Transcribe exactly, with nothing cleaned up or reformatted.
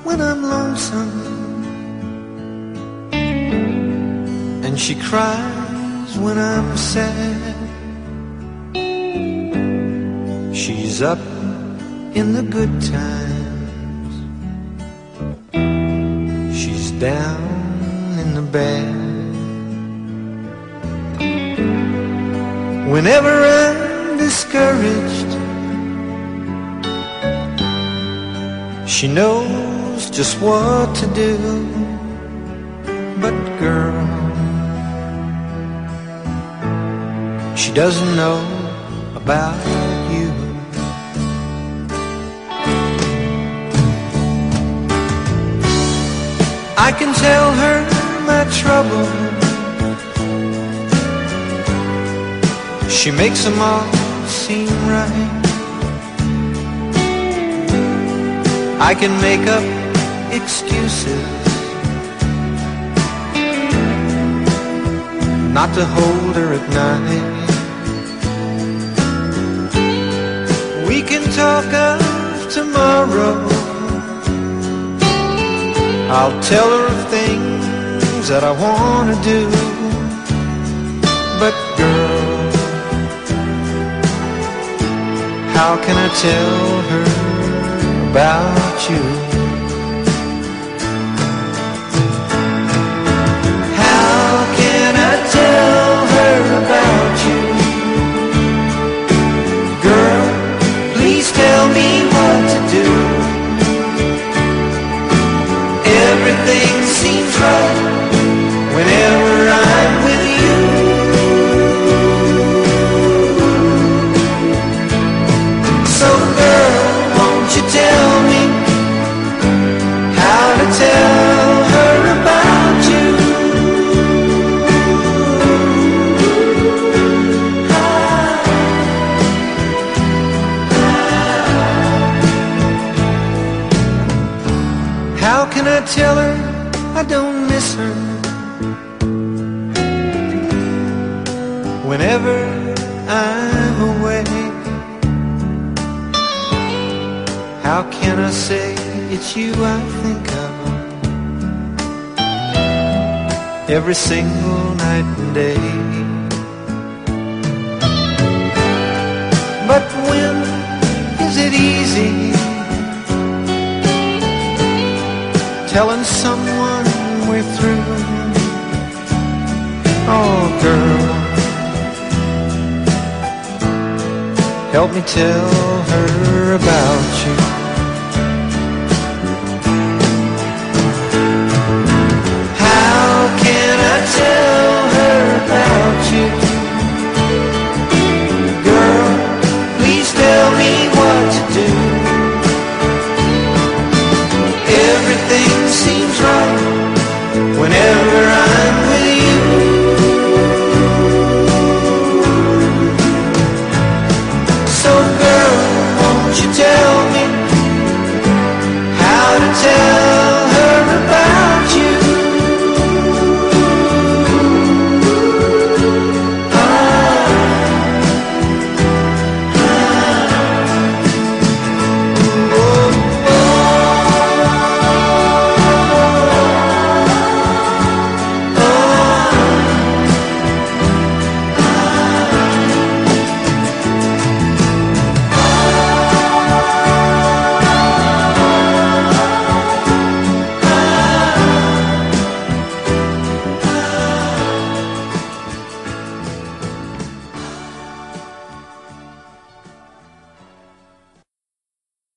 when I'm lonesome, and she cries when I'm sad. She's up in the good times, she's down in the bad. Whenever I'm discouraged, she knows just what to do. But girl, she doesn't know about you. I can tell her my trouble, she makes them all seem right. I can make up excuses not to hold her at night. We can talk of tomorrow, I'll tell her of things that I want to do. But girl, how can I tell her about you? How can I tell her about you? Girl, please tell me what to do. Everything seems right whenever I'm with you. So girl, won't you tell me how to tell her about you? How can I tell her I don't miss her whenever I'm away? How can I say it's you I think of every single night and day? But when is it easy telling someone we're through? Oh girl, help me tell her about you.